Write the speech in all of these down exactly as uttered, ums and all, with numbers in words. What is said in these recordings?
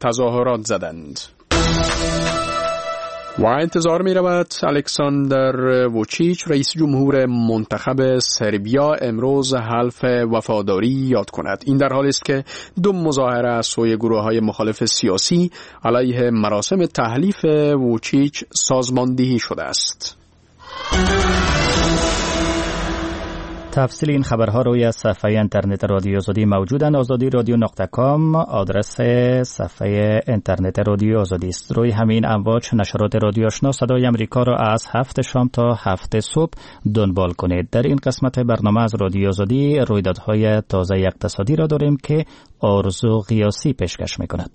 تظاهرات زدند. و انتظار می رود الکساندر ووچیچ رئیس جمهور منتخب سربیا امروز حلف وفاداری یاد کند. این در حالی است که دو مظاهره از سوی گروه‌های مخالف سیاسی علیه مراسم تحلیف ووچیچ سازماندهی شده است. تفصیل این خبرها روی صفحه اینترنت رادیو آزادی موجودند. آزادی رادیو نقطه کام آدرس صفحه اینترنت رادیو آزادی است. روی همین امواج نشرات رادیو آشنا صدای امریکا را از هفت شام تا هفت صبح دنبال کنید. در این قسمت برنامه از رادیو آزادی رویدادهای تازه اقتصادی را داریم که آرزو قیاسی پیشکش می‌کند.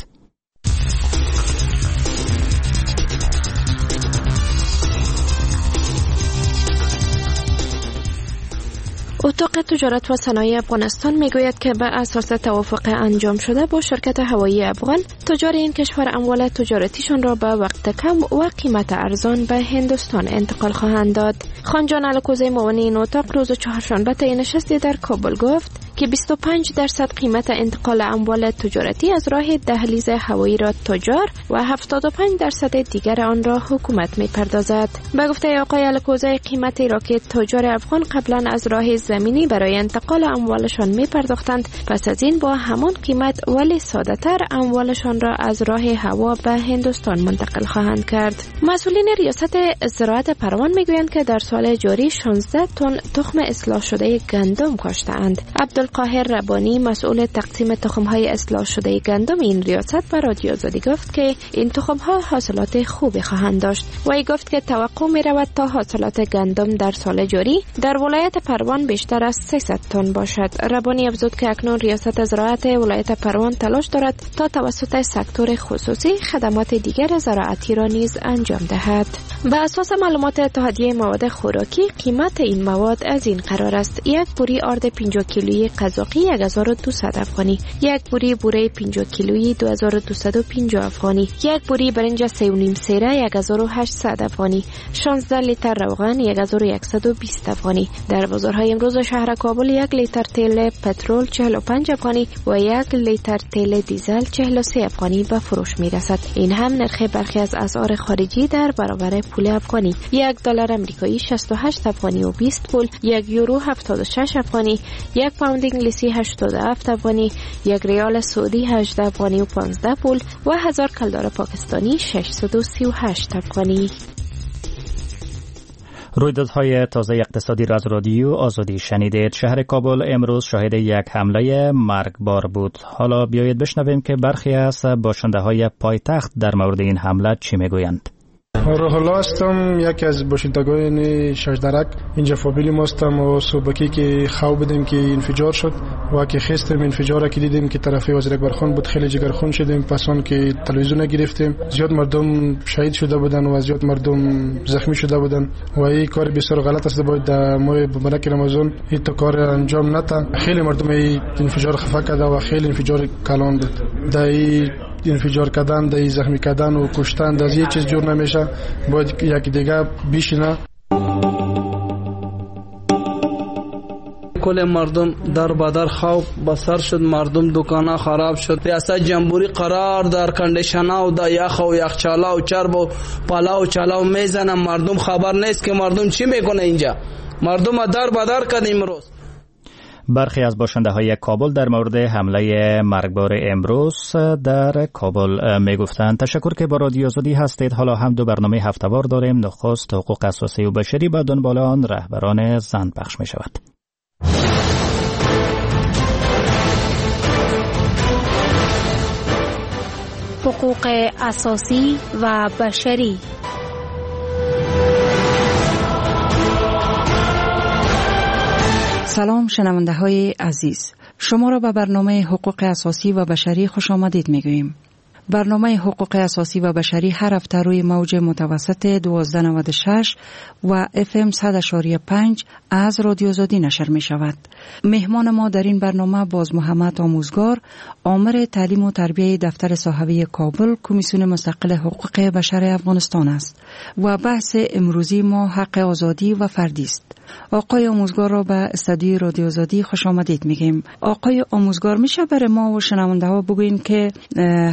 اتاق تجارت و صنایع افغانستان میگوید که بر اساس توافق انجام شده با شرکت هوایی افغان، تجار این کشور اموال تجارتیشان را به وقت کم و قیمت ارزان به هندوستان انتقال خواهند داد. خانجان الکوزی معاون این اتاق روز چهارشنبه طی نشستی در کابل گفت که بیست و پنج درصد قیمت انتقال اموال تجارتی از راه دهلیز هوایی را تجار و هفتاد و پنج درصد دیگر آن را حکومت میپردازد. به گفته آقای الکوزی، قیمتی را که تجار افغان قبلا از راه زمینی برای انتقال اموالشان میپرداختند، پس از این با همان قیمت ولی ساده‌تر اموالشان را از راه هوا به هندوستان منتقل خواهند کرد. مسئولین ریاست زراعت پروان میگویند که در سال جاری شانزده تن تخم اصلاح شده گندم کاشته‌اند. عبدالقاهر ربانی مسئول تقسیم تخم‌های اصلاح شده گندم این ریاست به رادیو آزادی گفت که این تخم‌ها حاصلات خوبی خواهند داشت. وی گفت که توقع می‌رود تا حاصلات گندم در سال جاری در ولایت پروان بیشتر از سیصد تن باشد. ربانی افزود که اکنون ریاست زراعت ولایت پروان تلاش دارد تا توسط سکتور خصوصی خدمات دیگر زراعتی را نیز انجام دهد. به اساس معلومات اتحادیه مواد خوراکی، قیمت این مواد از این قرار است: یک بوری آرد پنجاه کیلویی قزاقی یک هزار و دویست افغانی، یک بوری بوره پنجاه کیلویی دو هزار و دویست و پنجاه افغانی، یک بوری برنج سه و نیم سیره یک هزار و هشتصد افغانی، شانزده لیتر روغن یک هزار و صد و بیست افغانی. در بازارهای امروز شهر کابل یک لیتر تیل پترول چهل و پنج افغانی و یک لیتر تیل دیزل چهل و سه افغانی به فروش می رسد. این هم نرخ برخی از اسعار خارجی در برابر پول افغانی: یک دلار آمریکایی شصت و هشت افغانی و بیست پول، یک یورو هفتاد و شش افغانی، یک پوند انگلیسی هشتاد و هفت افغانی، یک ریال سعودی هجده افغانی و پانزده پول و هزار کلدار پاکستانی ششصد و سی و هشت افغانی. رویدادهای تازه اقتصادی را از رادیو آزادی شنیدید. شهر کابل امروز شاهد یک حمله مرگبار بود. حالا بیایید بشنویم که برخی از باشنده‌های پایتخت در مورد این حمله چی میگویند. روح الله هستم، یکی از باشندگان ششدرک. اینجا فامیلی ما هستم و صبحی که خواب بودیم که انفجار شد و که خستیم انفجار که دیدیم که طرف وزیر اکبر خان بود، خیلی جگرخون شدیم. پسان که تلویزیون گرفتیم، زیاد مردم شهید شده بودن و زیاد مردم زخمی شده بودن و این کار بسیار غلط است. باید در ماه مبارک رمضان این تو کار انجام نده. خیلی مردم این انفجار خفه کرده و خیلی انفجار کلان بود. در انفجار کردن، در زخمی کردن و کشتن از یه چیز جور نمیشه. باید یکی دیگه بیشینه. کل مردم در بدر خواب بسر شد، مردم دکانه خراب شد. ریاست جمهوری قرار در کندیشنا و در یخ و یخچالا و چرب و پلا و چلا و میزنه. مردم خبر نیست که مردم چی میکنه اینجا. مردم در بدر کردیم امروز. برخی از باشنده های کابل در مورد حمله مرگبار امروز در کابل می گفتند. تشکر که با رادیو آزادی هستید. حالا هم دو برنامه هفته‌وار داریم. نخست حقوق اساسی و بشری، با دنبال آن رهبران زن پخش می شود. حقوق اساسی و بشری. سلام شنونده های عزیز، شما را به برنامه حقوق اساسی و بشری خوش آمدید می گوییم. برنامه حقوق اساسی و بشری هر هفته روی موج متوسط دوازده نود و شش و اف ام صد و پنج از رادیو آزادی نشر می شود. مهمان ما در این برنامه باز محمد آموزگار، آمر تعلیم و تربیه دفتر صاحبه کابل، کمیسیون مستقل حقوق بشر افغانستان است و بحث امروزی ما حق آزادی و فردی است. آقای آموزگار را به استودیوی رادیو آزادی خوش آمدید میگیم. آقای آموزگار، میشه برای ما و شنونده ها بگوین که حق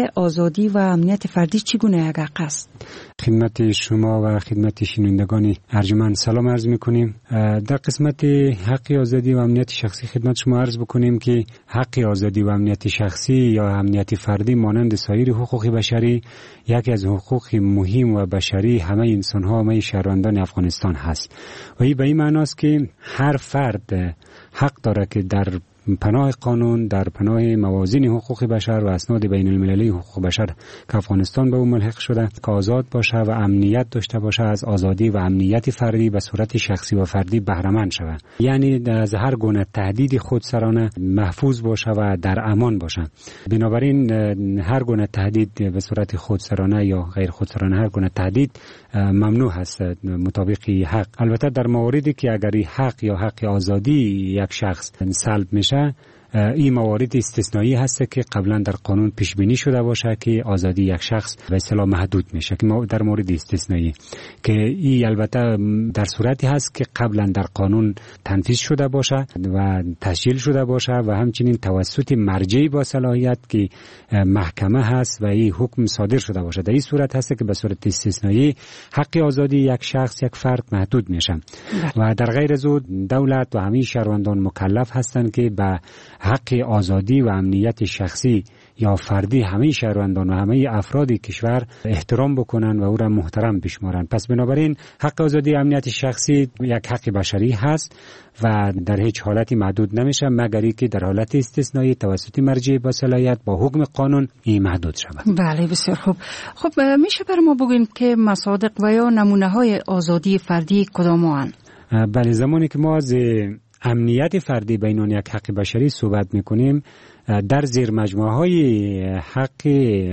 آزادی و امنیت فردی چگونه یک حق است؟ خدمت شما و خدمت شنوندگان ارجمند سلام عرض میکنیم. در قسمت حق آزادی و امنیت شخصی خدمت شما عرض بکنیم که حق آزادی و امنیت شخصی یا امنیت فردی مانند سایر حقوق بشری یکی از حقوق مهم و بشری همه انسان ها، همه شهروندان افغانستان هست و این به این معناست که هر فرد حق داره که در پناه قانون، در پناه موازین حقوق بشر و اسناد بین المللی حقوق بشر که افغانستان به او ملحق شده که آزاد باشه و امنیت داشته باشه، از آزادی و امنیت فردی به صورت شخصی و فردی بهره مند شود، یعنی از هر گونه تهدید خودسرانه محفوظ باشه و در امان باشه. بنابراین هر گونه تهدید به صورت خودسرانه یا غیر خودسرانه، هر گونه تهدید ممنوع هست مطابق حق. البته در مواردی که اگر حق یا حق آزادی یک شخص سلب میشه، این موارد استثنایی هست که قبلا در قانون پیش بینی شده باشه که آزادی یک شخص به اصطلاح محدود میشه، که در مورد استثنایی که این البته در صورتی هست که قبلا در قانون تنفیذ شده باشه و تسجیل شده باشه و همچنین توسط مرجعی با صلاحیت که محکمه هست و این حکم صادر شده باشه. در این صورت هست که به صورت استثنایی حق آزادی یک شخص، یک فرد محدود میشه و در غیر از اون دولت و همه شهروندان مکلف هستند که به حق آزادی و امنیت شخصی یا فردی همه شهروندان و همه افراد کشور احترام بکنن و او را محترم بشمارن. پس بنابراین حق آزادی و امنیت شخصی یک حق بشری هست و در هیچ حالتی محدود نمیشه مگر اینکه در حالت استثنایی توسط مرجع با صلاحیت با حکم قانون این محدود شود. بله، بسیار خوب. خب میشه بر ما بگین که مصادیق و یا نمونه های آزادی فردی کدام هستند؟ بله، زمانی که ما از امنیت فردی بینان یک حق بشری صحبت میکنیم، در زیر مجموعه های حق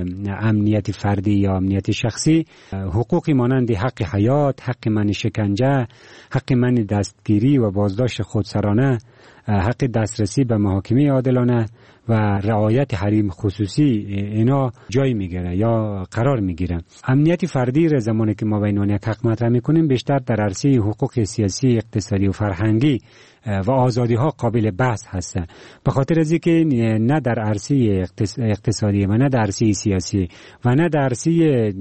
امنیت فردی یا امنیت شخصی حقوقی مانند حق حیات، حق منع شکنجه، حق منع دستگیری و بازداشت خودسرانه، حق دسترسی به محاکمه عادلانه و رعایت حریم خصوصی اینا جای میگیره یا قرار میگیره. امنیت فردی را زمانی که ما بینان یک حق مطرح میکنیم بیشتر در عرصه حقوق سیاسی، اقتصادی و فرهنگی و آزادی ها قابل بحث هستند، به خاطر از اینکه نه در عرصه اقتصادی و نه در عرصه سیاسی و نه در عرصه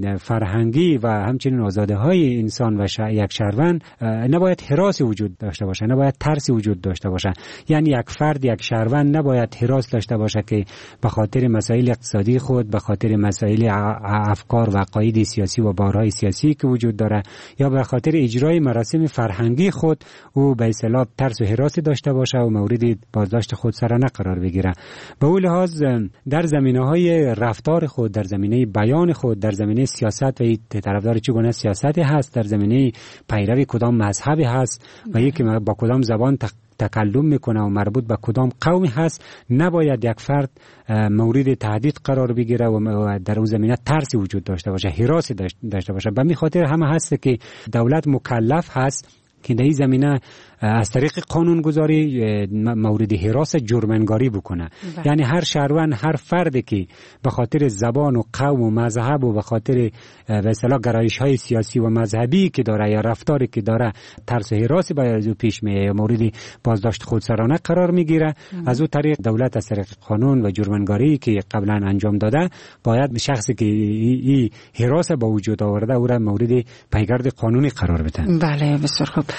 فرهنگی و همچنین آزادی های انسان و یک شهروند نباید هراس وجود داشته باشه، نباید ترسی وجود داشته باشه. یعنی یک فرد، یک شهروند نباید هراس داشته باشه که به خاطر مسائل اقتصادی خود، به خاطر مسائل افکار و عقاید سیاسی و بارهای سیاسی که وجود داره یا به خاطر اجرای مراسم فرهنگی خود او به اصطلاح ترس و هراس داشته باشه و مورد بازداشت خودسرانه قرار بگیره. به اون لحاظ در زمینه‌های رفتار خود، در زمینه بیان خود، در زمینه سیاست و این طرفدار چگونه سیاستی هست، در زمینه پیروی کدام مذهبی هست و یکی با کدام زبان تق... تکلم میکنه و مربوط به کدام قومی هست، نباید یک فرد مورد تهدید قرار بگیره و در اون زمینه ترسی وجود داشته باشه، هراسی داشته باشه. به می خاطر همه هست که دولت مکلف هست که در این زمینه از طریق قانون گذاری مورد هراس جرمنگاری بکنه. بله. یعنی هر شهروند، هر فردی که به خاطر زبان و قوم و مذهب و به خاطر به اصطلاح گرایش های سیاسی و مذهبی که داره یا رفتاری که داره ترس و هراسی باید پیش میاد یا مورد بازداشت خودسرانه قرار میگیره، از اون طریق دولت از طریق قانون و جرمنگاری که قبلا انجام داده باید شخصی که این هراس با وجود آورده او را مورد پیگرد قانونی قرار بده. بله، بسیار خوب.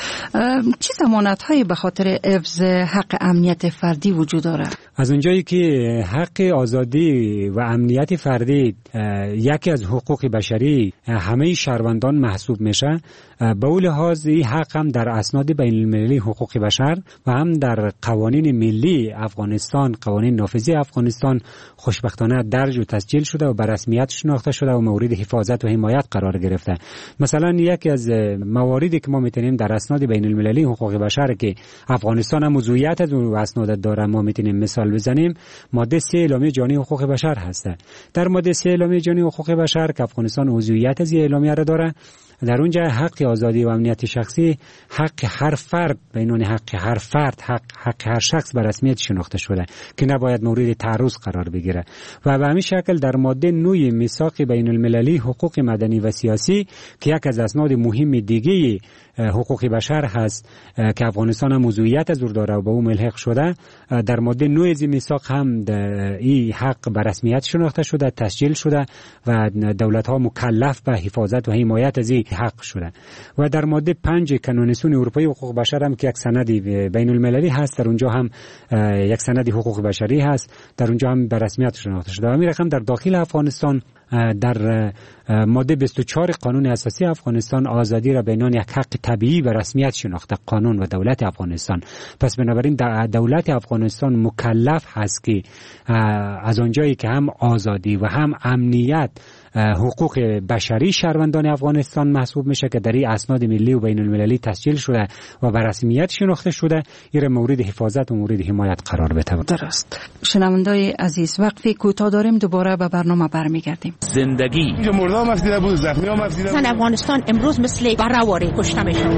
چه ضمانت هایی به خاطر حفظ حق امنیت فردی وجود دارد؟ از اونجایی که حق آزادی و امنیت فردی یکی از حقوق بشری همه شهروندان محسوب میشه، به اون لحاظ این حق هم در اسناد بین المللی حقوق بشر و هم در قوانین ملی افغانستان، قوانین نافذه افغانستان خوشبختانه درج و تسجیل شده و به رسمیت شناخته شده و مورد حفاظت و حمایت قرار گرفته. مثلا یکی از مواردی که ما میتونیم در اسناد بین المللی حقوق بشر که افغانستان هم موضوعیت از اون اسناد داره ما میتونیم مثال بزنیم، ماده سه اعلامیه جهانی حقوق بشر هست. در ماده سه اعلامیه جهانی حقوق بشر که افغانستان موضوعیت از این اعلامیه را داره، در اونجا حق آزادی و امنیت شخصی حق هر فرد بینون حق هر فرد حق حق هر شخص به رسمیت شناخته شده که نباید مورد تعرض قرار بگیره. و به همین شکل در ماده نه میثاق بین المللی حقوق مدنی و سیاسی که یک از اسناد مهم دیگه حقوق بشر هست که افغانستان هم عضویت از او داره و به او ملحق شده، در ماده نه از میثاق هم این حق به رسمیت شناخته شده، تسجیل شده و دولت ها مکلف به حفاظت و حمایت از این حق شده. و در ماده پنج کانونسیون اروپایی حقوق بشر هم که یک سند بین المللی هست، در اونجا هم یک سند حقوق بشری هست، در اونجا هم به رسمیت شناخته شده. و همین رقم در داخل افغانستان در ماده بیست و چهار قانون اساسی افغانستان آزادی را به عنوان یک حق طبیعی و رسمیت شناخته قانون و دولت افغانستان. پس بنابراین دولت افغانستان مکلف هست که از آنجایی که هم آزادی و هم امنیت حقوق بشری شهروندان افغانستان محسوب میشه که در این اسناد ملی و بین المللی تسجیل شده و به رسمیت شناخته شده، این مورد حفاظت و مورد حمایت قرار بده. درست. شنوندای عزیز، وقفی کوتاه داریم، دوباره به برنامه برمیگردیم. زندگی اینجا مردم افسیده بود، زخمی هم افسیده بود. افغانستان امروز مثل برآوری کشته میشه.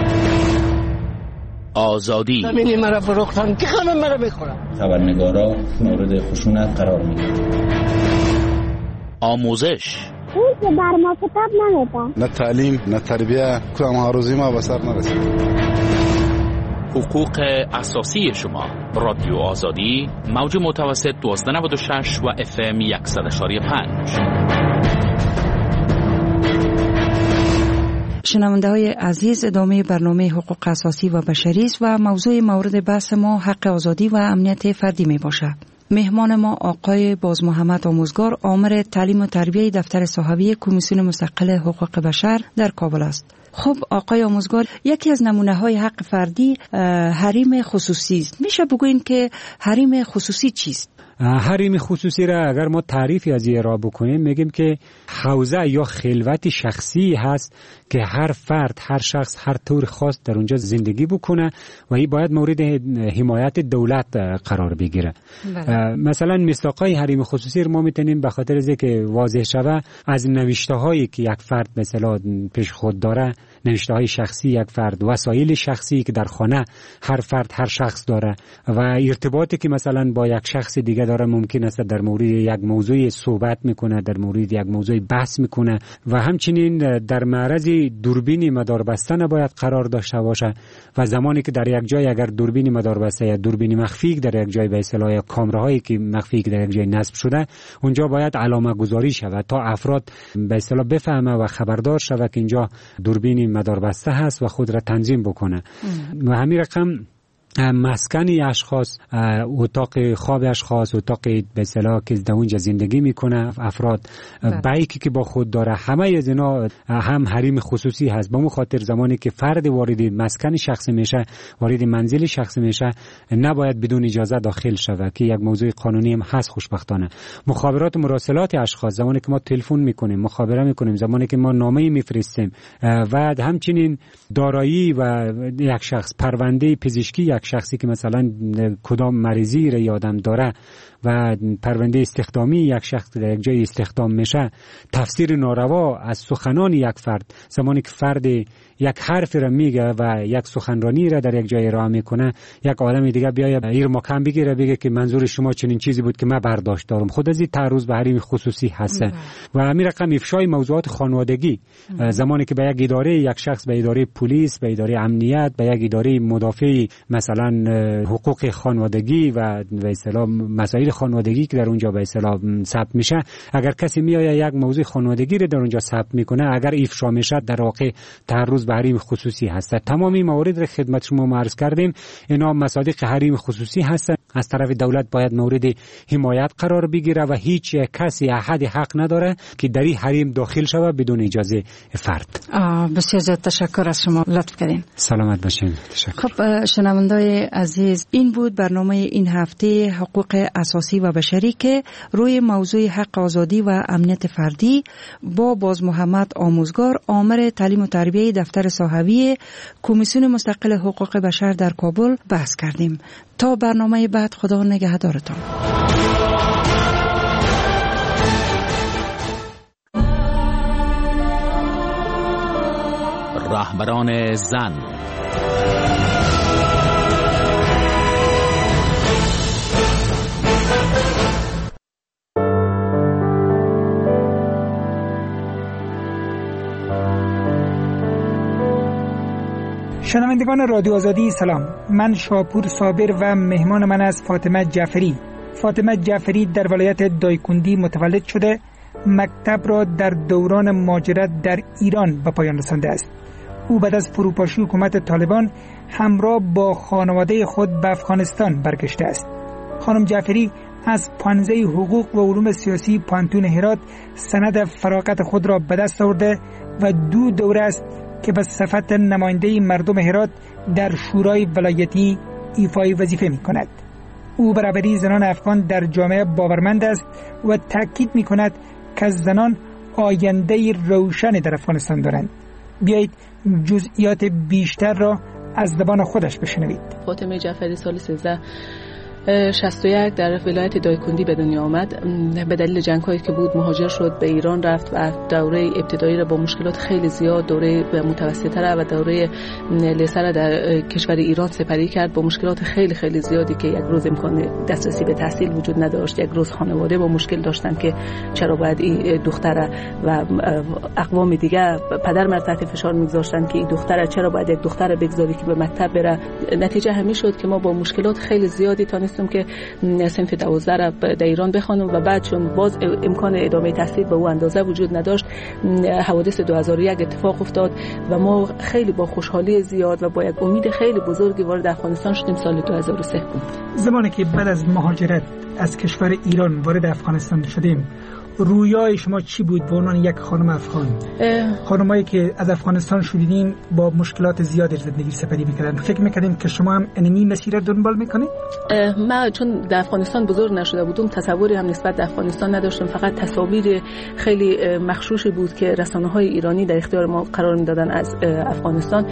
آزادی زمینی مرا فروختن که خانم مرا بخورم. خبرنگارا مورد خشونت قرار میگیرن. آموزش اون که بر ما کتاب نمیده، نه تعلیم نه تربیه، کدام هاروزی ما به سر نرسید. حقوق اساسی شما. رادیو آزادی، موج متوسط دوازده نود و شش و اف ام صد و یک و پنج. شنونده های عزیز، ادامه برنامه حقوق اساسی و بشری است و موضوع مورد بحث ما حق آزادی و امنیت فردی می باشد. مهمان ما آقای باز محمد آموزگار، آمر تعلیم و تربیه دفتر صحوی کمیسیون مستقل حقوق بشر در کابل است. خب آقای آموزگار، یکی از نمونه های حق فردی حریم خصوصی است. میشه بگوین که حریم خصوصی چیست؟ حریم خصوصی را اگر ما تعریفی از این را بکنیم، میگیم که حوزه یا خلوت شخصی هست که هر فرد، هر شخص هر طور خاص در اونجا زندگی بکنه و این باید مورد حمایت دولت قرار بگیره. مثلا مصداقای حریم خصوصی ما میتونیم به خاطر از اینکه واضح شوه از نوشته هایی که یک فرد مثلا پیش خود داره، نوشته های شخصی یک فرد، وسایل شخصی که در خانه هر فرد هر شخص داره و ارتباطی که مثلا با یک شخص دیگه داره، ممکن است در مورد یک موضوع صحبت میکنه، در مورد یک موضوع بحث میکنه و همچنین در معرض دوربین مداربسته نباید قرار داشته باشه و زمانی که در یک جای اگر دوربین مداربسته یا دوربین مخفی در یک جای به اصطلاح کامراهایی که مخفی در یک جای نصب شده، اونجا باید علامه گذاری شود تا افراد به اصطلاح بفهمه و خبردار شود که اینجا دوربین مداربسته هست و خود را تنظیم بکنه. و همین رقم مسکن اشخاص، اتاق خواب اشخاص، اتاق به اصطلاح که در اونجا زندگی میکنه افراد، بایکی که با خود داره، همه از اینا هم حریم خصوصی هست. به اون خاطر زمانی که فرد وارد مسکن شخصی میشه، وارد منزل شخصی میشه، نباید بدون اجازه داخل شوه که یک موضوع قانونی هم هست خوشبختانه. مخابرات و مراسلات اشخاص، زمانی که ما تلفن میکنیم، مخابره میکنیم، زمانی که ما نامه میفرستیم و همچنین دارایی و یک شخص، پرونده پزشکی یک شخصی که مثلا کدام مریضی را یادم داره و پرونده استخدامی یک شخص در یک جای استخدام میشه، تفسیر ناروا از سخنان یک فرد، زمانی که فرد یک حرف را میگه و یک سخنرانی را در یک جای ارائه میکنه، یک آدم دیگه بیاید ایر مکان بگیره بگه که منظور شما چنین چیزی بود که من برداشت دارم، خود از این تعرض به حریم خصوصی هست. و همین رقم افشای موضوعات خانوادگی، زمانی که به یک اداره، یک شخص به اداره پلیس، به اداره امنیت، به یک اداره مدافع مثلا حقوق خانوادگی و به اصطلاح مسائل خانوادگی که در اونجا به اصطلاح ثبت میشه، اگر کسی میآید یک موضوع خانوادگی رو در اونجا ثبت میکنه، اگر افشا میشه در واقع تعرض به حریم خصوصی هست. تمامی موارد را خدمت شما عرض کردیم، اینا مصادیق حریم خصوصی هستند. از طرف دولت باید مورد حمایت قرار بگیره و هیچ کسی احد حق نداره که در این حریم داخل شود بدون اجازه فرد. بسیار زیاد تشکر از شما، لطف کردین. سلامت باشین. تشکر. خب شنوندای عزیز، این بود برنامه این هفته حقوق اساسی و بشری که روی موضوع حق آزادی و امنیت فردی با باز محمد آموزگار، آمر تعلیم و تربیه دفتر صحوی کمیسیون مستقل حقوق بشر در کابل بحث کردیم. تا برنامه بعد، خدا نگهدارتان. رهبران زن. شنوندگان رادیو آزادی سلام، من شاپور صابر و مهمان من از فاطمه جعفری. فاطمه جعفری در ولایت دایکندی متولد شده، مکتب را در دوران مهاجرت در ایران به پایان رسانده است. او بعد از فروپاشی حکومت طالبان همراه با خانواده خود به افغانستان برگشته است. خانم جعفری از پانزه حقوق و علوم سیاسی پانتون هرات سند فراغت خود را به دست آورده و دو دوره است که به صفت نماینده مردم هرات در شورای ولایتی ایفای وظیفه می کند. او برابری زنان افغان در جامعه باورمند است و تاکید می کند که زنان آینده روشن در افغانستان دارند. بیایید جزئیات بیشتر را از زبان خودش بشنوید. فاطمه جعفری سال سیزده شصت و یک در ولایت دایکندی به دنیا آمد. به دلیل جنگ‌هایی که بود مهاجر شد، به ایران رفت و دوره ابتدایی را با مشکلات خیلی زیاد، دوره متوسطه را و دوره لیسه را در کشور ایران سپری کرد با مشکلات خیلی خیلی زیادی که یک روز امکان دسترسی به تحصیل وجود نداشت. یک روز خانواده با مشکل داشتن که چرا باید این دختر و اقوام دیگه پدر مر تحت فشار می‌گذاشتن که این دختر چرا باید یک دختر بگذاری که به مکتب بره. نتیجه همین شد که ما با مشکلات خیلی زیادی تا که صنف دوازده را در ایران بخوانم و بعد چون باز امکان ادامه تحصیل به او اندازه وجود نداشت، حوادث دو هزار و یک اتفاق افتاد و ما خیلی با خوشحالی زیاد و با یک امید خیلی بزرگی وارد افغانستان شدیم. سال دو هزار و سه زمانی که بعد از مهاجرت از کشور ایران وارد افغانستان شدیم، رویای شما چی بود به عنوان یک خانم افغان؟ خانمایی که از افغانستان شدیدین با مشکلات زیادی زندگی سپری میکردن، فکر میکردین که شما هم انمی مسیر دنبال میکنید؟ من چون در افغانستان بزرگ نشده بودم تصوری هم نسبت به افغانستان نداشتم، فقط تصاویر خیلی مخشوشی بود که رسانه‌های ایرانی در اختیار ما قرار میدادن از افغانستان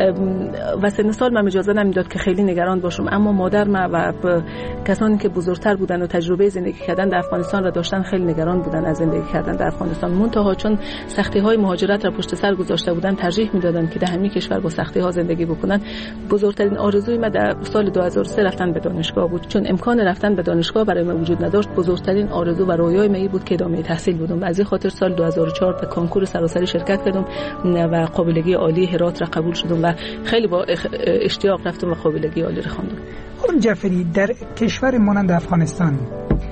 و سن سال من اجازه نمیداد که خیلی نگران باشم. اما مادر من و کسانی که بزرگتر بودن و تجربه زندگی کردن در افغانستان را داشتن خیلی نگران بودن از زندگی کردن در افغانستان. منتها چون سختی‌های مهاجرت را پشت سر گذاشته بودن، ترجیح می‌دادن که در همین کشور با سختی‌ها زندگی بکنن. بزرگترین آرزوی من در سال دو هزار و سه رفتن به دانشگاه بود. چون امکان رفتن به دانشگاه برای من وجود نداشت، بزرگترین آرزو و رویای من بود که ادامه تحصیل بدم. از این خاطر سال دو هزار و چهار به کنکور سراسری شرکت کردم و قابلگی عالی هرات را قبول شدم و خیلی با اشتیاق رفتم و قابلگی عالی را خواندم. خانم جعفری، در کشور مانند افغانستان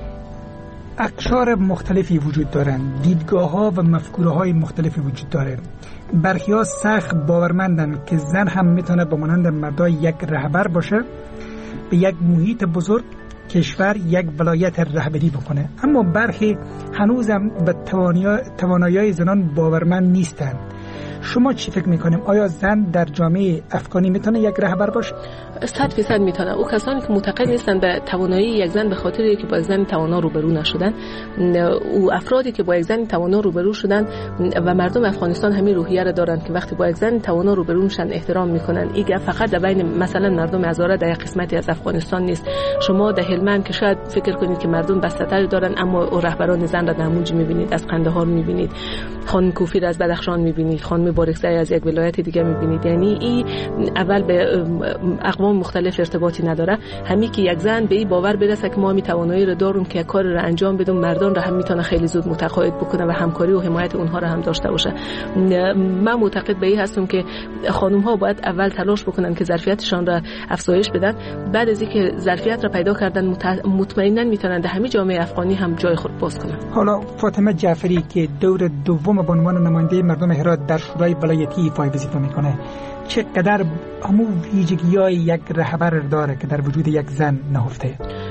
اقشار مختلفی وجود دارند، دیدگاه‌ها و مفکوره‌های مختلفی وجود داره. برخی‌ها سخت باورمندن که زن هم میتونه به مانند مردای یک رهبر باشه، به یک محیط بزرگ کشور یک ولایت رهبری بکنه. اما برخی هنوزم به توانایی زنان باورمند نیستند. شما چی فکر میکنیم؟ آیا زن در جامعه افغانی میتونه یک رهبر باشه؟ صد فیصد میتونه. او کسانی که معتقد نیستن به توانایی یک زن به خاطر که با یک زن توانا روبرو نشدن، او افرادی که با یک زن توانا روبرو شدن و مردم افغانستان همین روحیه را دارن که وقتی با یک زن توانا روبرو میشن احترام میکنن. این فقط در بین مثلا مردم هزاره در یک قسمتی از افغانستان نیست. شما در هلمند که شاید فکر کنید که مردم بسته‌تر دارن، اما رهبران زن را در همونجا میبینید، از قندهار میبینید، خانم کوفی را از بدخشان میبینید، خانم بارکزی از یک ولایت دیگه میبینید. یعنی این اول به اقوام مختلف ارتباطی نداره. همین که یک زن به این باور برسه که ما می توانایی رو داریم که کار رو انجام بدیم، مردان رو هم میتونه خیلی زود متقاعد بکنه و همکاری و حمایت اونها رو هم داشته باشه. من معتقد به این هستم که خانم ها باید اول تلاش بکنن که ظرفیتشان را افزایش بدن، بعد از اینکه ظرفیت را پیدا کردن مطمئنا میتونن در همین جامعه افغانی هم جای خود باز کنن. حالا فاطمه جعفری که دور دوم به عنوان نماینده مردم هرات در شورای ولایتی ایفای وظیفه میکنه، چقدر همون ویژگی‌های یک رهبر داره که در وجود یک زن نهفته؟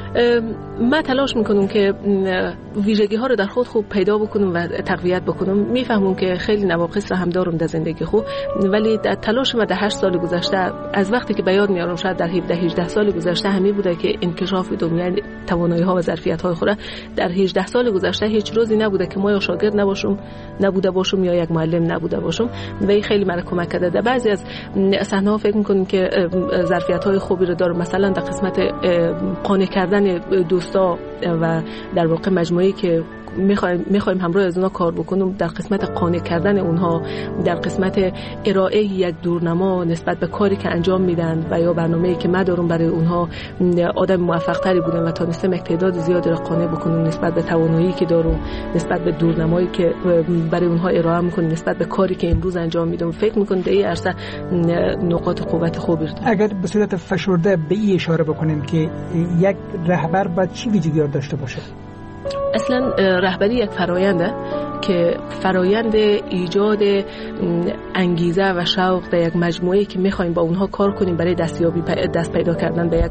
من تلاش میکنم که ویژگی ها رو در خود خوب پیدا بکنم و تقویت بکنم. میفهمم که خیلی نواقص را هم دارم در زندگی خود، ولی در تلاش من در هشت سال گذشته، از وقتی که به یاد میارم شاید در هفده هجده سال گذشته همین بوده که انکشاف دنیای توانایی ها و ظرفیت های خود در هجده سال گذشته هیچ روزی نبوده که ما یا شاگرد نباشم نبوده باشم یا یک معلم نبوده باشم و این خیلی مرا کمک کرده. در بعضی از صحنه ها فکر میکنم که ظرفیت های خوبی رو دارم، مثلا در قسمت قانع کردن دوستا و در واقع مجموعه‌ای که میخوایم میخوایم همراه از اونها کار بکنیم در قسمت قانع کردن اونها، در قسمت ارائه یک دورنما نسبت به کاری که انجام میدن و یا برنامه‌ای که ما داریم برای اونها آدم موفق تری بودن و تونستیم تعداد زیادی را قانع بکنیم نسبت به توانایی که داریم، نسبت به دورنمایی که برای اونها ارائه میکنیم، نسبت به کاری که امروز انجام میدم. فکر میکنم در این عرصه نقاط قوت خوبی داره. اگر به صورت فشرده به این اشاره بکنیم که یک رهبر باید چی ویژگی‌ها داشته باشه؟ اصلا رهبری یک فراینده که فرایند ایجاد انگیزه و شوق در یک مجموعه‌ای که می‌خوایم با اونها کار کنیم برای دستیابی دست پیدا کردن به یک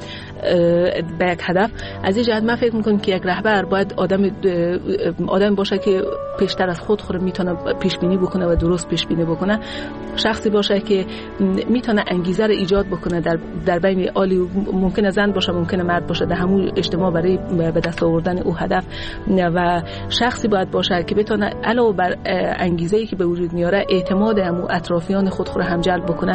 به یک هدف. از این جهت من فکر می‌کنم که یک رهبر باید آدم آدم باشه که پیشتر از خود خود میتونه پیش بینی بکنه و درست پیش بینی بکنه، شخصی باشه که میتونه انگیزه رو ایجاد بکنه در در بین عالی، ممکنه زن باشه ممکنه مرد باشه، در همون اجتماع برای به دست آوردن او هدف، و شخصی باید باشه که بتونه علاوه بر انگیزه‌ای که به وجود میاره اعتماد همو اطرافیان خود خود هم جلب بکنه.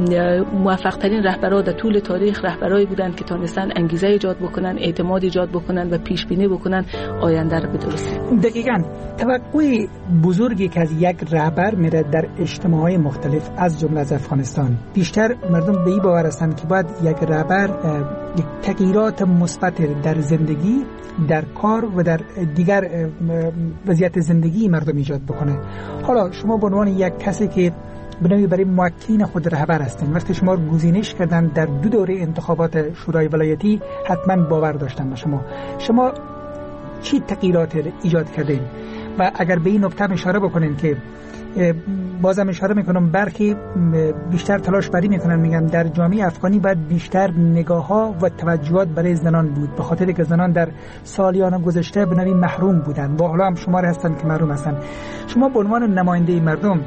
موفق ترین رهبران در طول تاریخ رهبرایی بودند که تونستن انگیزه ایجاد بکنن، اعتماد ایجاد بکنن و پیش بینی بکنن آینده رو به درستی. دقیقاً توقع بزرگی که از یک رهبر میره در اجتماعات مختلف از جمله از افغانستان، بیشتر مردم به این باور هستند که باید یک رهبر یک تغییرات مثبت در زندگی، در کار و در دیگر وضعیت زندگی مردم ایجاد بکنه. حالا شما به عنوان یک کسی که بنابراین برای موکلین خود رهبر هستین، وقتی شما گزینش کردن در دو دوره انتخابات شورای ولایتی حتما باور داشتن به شما، شما چی تغییرات ایجاد کردین؟ و اگر به این نکته اشاره بکنین که بازم اشاره میکنم برخی بیشتر تلاش بری میکنن، میگن در جامعه افغانی باید بیشتر نگاه ها و توجهات برای زنان بود، به خاطر که زنان در سالیان گذشته به نوعی محروم بودن و حالا هم شمار هستن که محروم هستن. شما به عنوان نماینده مردم،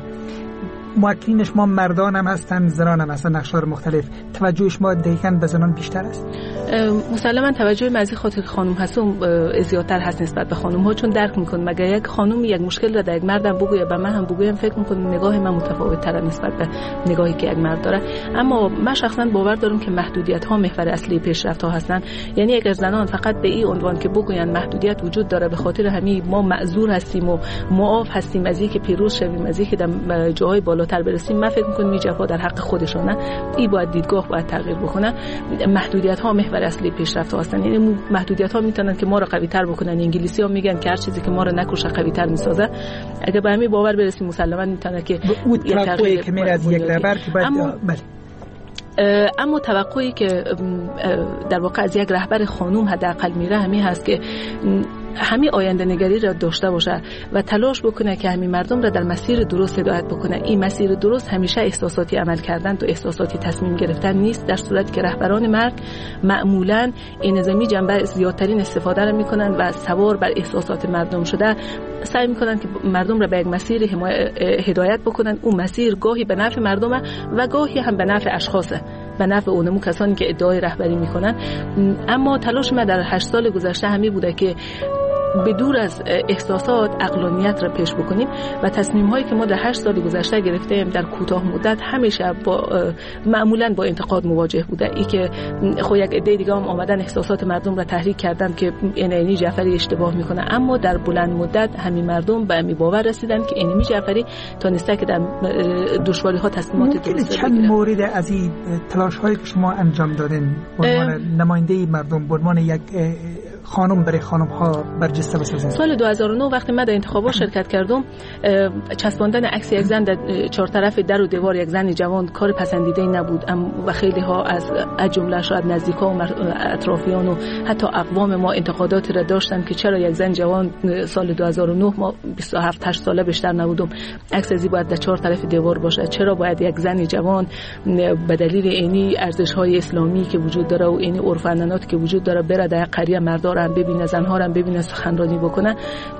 موکلین شما مردان هم هستن زنان هم هستن، نقشار مختلف، توجه شما دقیقاً به زنان بیشتر است؟ مسلما توجه من از خاطر که خانم هستم زیادتر هست نسبت به خانم ها، چون درک میکنم مگر یک خانم یک مشکل را در یک مردم بگویه به من هم بگویم، فکر میکنم نگاه من متفاوت تر نسبت به نگاهی که یک مرد داره. اما من شخصا باور دارم که محدودیت ها محور اصلی پیشرفت ها هستن. یعنی اگر زنان فقط به این عنوان که بگوین محدودیت وجود داره به خاطر همین ما معذور هستیم و معاف هستیم از اینکه پیروز شویم، از اینکه در جاهای بالاتر برسیم، من فکر میکنم این جفا در حق خودشونه. این باید دیدگاه باید تغییر بکنه. محدودیت ها محور اصلی پیشرفت هستن. یعنی محدودیت ها میتونن که ما رو قوی تر بکنن. انگلیسی ها میگن که هر چیزی که ما رو نکشه قوی تر میسازه. اگر به همین باور برسیم مسلما میتونه که یک تغییر که میره از یک رهبر که باید اما, اما توقعی که در واقع از یک رهبر خانوم حداقل میره همین هست که همین آینده نگری را داشته باشه و تلاش بکنه که همین مردم را در مسیر درست هدایت بکنه. این مسیر درست همیشه احساساتی عمل کردن تو احساساتی تصمیم گرفتن نیست، در صورتی که رهبران مرد معمولاً این نظامی جنبه زیادترین استفاده را میکنن و سوار بر احساسات مردم شده سعی میکنن که مردم را به یک مسیر هدایت بکنن. اون مسیر گاهی به نفع مردمه و گاهی هم به نفع اشخاصه، به نفع اونمو کسانی که ادعای رهبری میکنن. اما تلاش ما در هشت سال گذشته همی بوده که به دور از احساسات عقلانیت را پیش بکنیم و تصمیم هایی که ما در هشت سال گذشته گرفتیم در کوتاه مدت همیشه با معمولا با انتقاد مواجه بوده. ای که خو یک عده دیگه هم آمدن احساسات مردم را تحریک کردن که اینی جعفری اشتباه میکنه، اما در بلند مدت همین مردم به همین باور رسیدن که اینی جعفری تونسته که در دشواری ها تصمیمات درست بگیره. چند مورد از این تلاش هایی که شما انجام دادین به عنوان نماینده مردم، به عنوان یک خانم برای خانم ها برجسته بسازن؟ سال دو هزار و نه وقتی من در انتخابات شرکت کردم، چسباندن عکس یک زن در چهار طرف در و دیوار یک زن جوان کار پسندیده نبود و خیلی ها از جمله شاید نزدیکا و اطرافیان و حتی اقوام ما انتقاداتی را داشتن که چرا یک زن جوان سال دو هزار و نه، ما بیست و هفت هشت ساله بیشتر نبودم، عکس ازی باید در چهار طرف دیوار باشه، چرا باید یک زن جوان به دلیل اینی ارزش‌های اسلامی که وجود داره و اینی عرف و عنعناتی که وجود داره بره در قریه مردا رو هم ببینه، زنها رو هم ببینه، سخنرانی بکنه.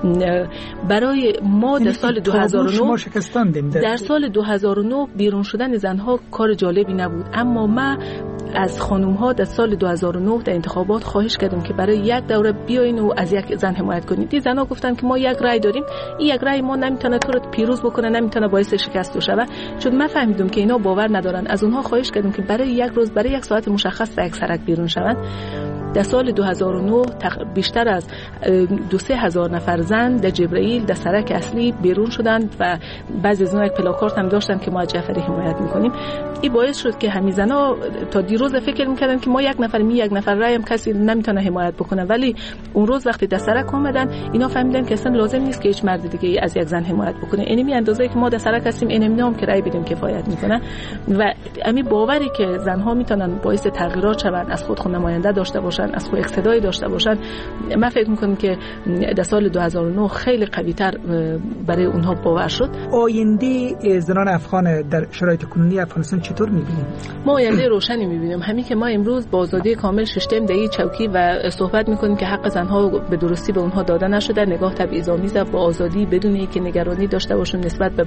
برای ما در سال دو هزار و نه در سال دو هزار و نه بیرون شدن زنها کار جالبی نبود، اما ما از خانم ها در سال دو هزار و نه در انتخابات خواهش کردیم که برای یک دوره بیاین و از یک زن حمایت کنید. دی زنها گفتن که ما یک رأی داریم، این یک رأی ما نمیتونه تو رو پیروز بکنه، نمیتونه باعث شکست بشه. چون من فهمیدم که اینا باور ندارن، از اونها خواهش کردیم که برای یک روز، برای یک ساعت مشخص در یک سرک بیرون شوند. در سال دو هزار و نه بیشتر از دو سه هزار نفر زن در جبرائیل در سرک اصلی بیرون شدند و بعضی از اونها یک پلاکارد هم داشتن که ما از جعفری حمایت میکنیم. این باعث شد که همین زنا تا دیروز فکر میکردن که ما یک نفر می یک نفر رای هم کسی نمیتونه حمایت بکنه، ولی اون روز وقتی در سرک اومدن اینا فهمیدن که اصلا لازم نیست که هیچ مرد دیگه از یک زن حمایت بکنه. اینمی اندازه‌ای که ما در سرک هستیم اینمی هم که رای بدیم کفایت میکنه و همین باوری که زنها میتونن باعث تغییرات شون، از خود نماینده داشته باشن، از خود اقتدایی داشته باشن، من فکر میکنم که در سال دو هزار و نه خیلی قوی‌تر برای اونها باور شد. آینده زنان افغان در شرایط کنونی افغانستان چطور میبینیم؟ ما آینده روشنی میبینیم. همین که ما امروز با آزادی کامل ششتیم در این چوکی و صحبت میکنیم که حق زنها به درستی به اونها داده نشده، نگاه تبعیض‌آمیز با آزادی بدون اینکه نگرانی داشته باشون نسبت به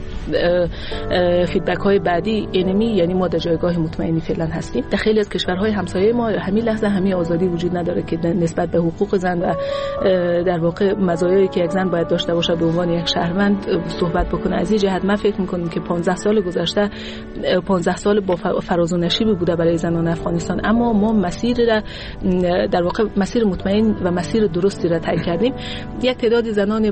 فیدبک های بعدی، اینمی یعنی ما در جایگاه مطمئنی فعلا هستیم. در خیلی از کشورهای همسایه ما همین لحظه همین آزادی وجود نداره که نسبت به حقوق زن و در واقع مزایایی که یک زن باید داشته باشه به عنوان یک شهروند صحبت بکنه. از این جهت من فکر میکنم که پانزده سال گذشته پانزده سال با فراز و نشیبی بوده برای زنان افغانستان، اما ما مسیر را در واقع مسیر مطمئن و مسیر درستی را طی کردیم. یک تعدادی زنان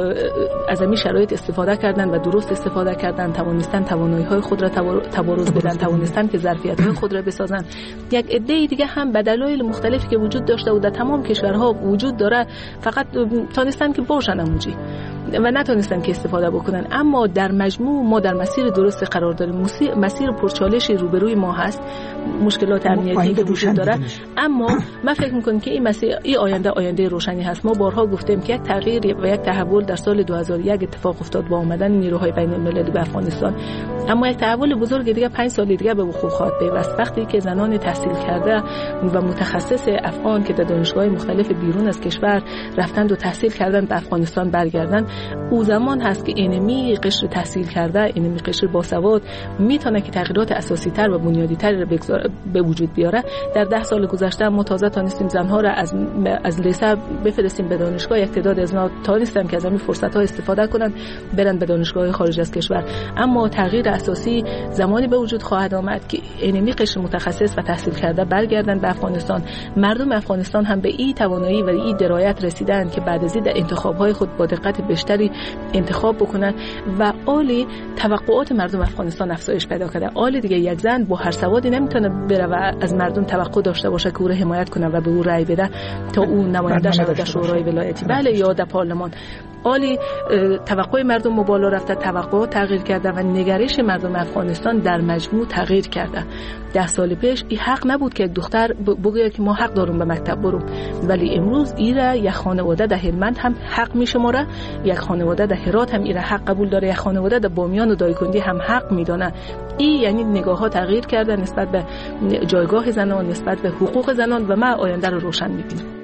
از همین شرایط استفاده کردن و درست استفاده کردن، توانستن توانایی‌های خود را تبارز بدن، توانستن که ظرفیت‌های خود را بسازن. یک عده دیگه هم به دلایل مختلفی که وجود داشته و در تمام کشورها وجود داره فقط تونستن که باشن اموجی و نتونستن که استفاده بکنن. اما در مجموع ما در مسیر درست قرار داریم. مسیر پرچالشی روبروی ما هست، مشکلات امنیتی که وجود داره، اما من فکر می‌کنم که این مسیر این آینده آینده روشنی هست. ما بارها گفتیم که یک تغییر و یک تحول در سال دو هزار و یک اتفاق افتاد با آمدن نیروهای بین‌المللی به افغانستان، اما یک تحول بزرگ دیگه پنج سال دیگه به وقوع خواهد پیوست. وقتی که زنان تحصیل کرده و متخصص افغان که در دانشگاه‌های مختلف بیرون از کشور رفتند و تحصیل کردن به افغانستان برگردن، او زمان هست که اینمی قشر تحصیل کرده، اینمی قشر باسواد میتونه که تغییرات اساسی تر و بنیادی تر را به وجود بیاره. در ده سال گذشته ما تازه تونستیم زنها را از از لیسه بفرستیم به دانشگاه. یک تعداد از اونها تونستن که از همین فرصت‌ها استفاده کنن برن به دانشگاه خارج از کشور، اما تغییر اساسی زمانی به وجود خواهد آمد که اینمی قشر متخصص و تحصیل کرده برگردن به افغانستان. مردم افغانستان هم به این توانایی و این درایت رسیدن که بعد از این در انتخاب‌های خود با دقت بیشتری انتخاب بکنن و عالی توقعات مردم افغانستان افزایش پیدا کرده. عالی دیگه یک زن با هر سوادی نمیتونه بره و از مردم توقع داشته باشه که او را حمایت کنه و به او رأی بده تا او نماینده شده در شورای ولایتی بله یا در پارلمان. عالی توقع مردم بالا رفته، توقع تغییر کرده و نگرش مردم افغانستان در مجموع تغییر کرده. ده سال پیش این حق نبود که یک دختر بگه که ما حق داریم به مکتب برم، ولی امروز ایره یک خانواده در هلمند هم حق میشماره، یک خانواده در هرات هم ایره حق قبول داره، یک خانواده در بامیان و دایکندی هم حق میدونه. این یعنی نگاه ها تغییر کرده نسبت به جایگاه زنان، نسبت به حقوق زنان و ما آینده رو روشن میبینیم.